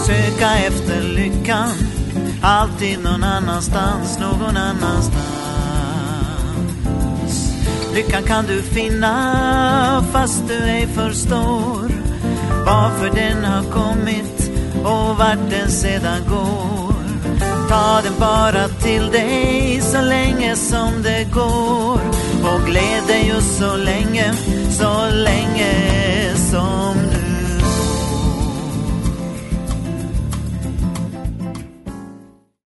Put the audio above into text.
söka efter lyckan, alltid någon annanstans, någon annanstans. Lyckan kan du finna fast du ej förstår varför den har kommit och vart den sedan går. Ta den bara till dig så länge som det går och gläd dig just så länge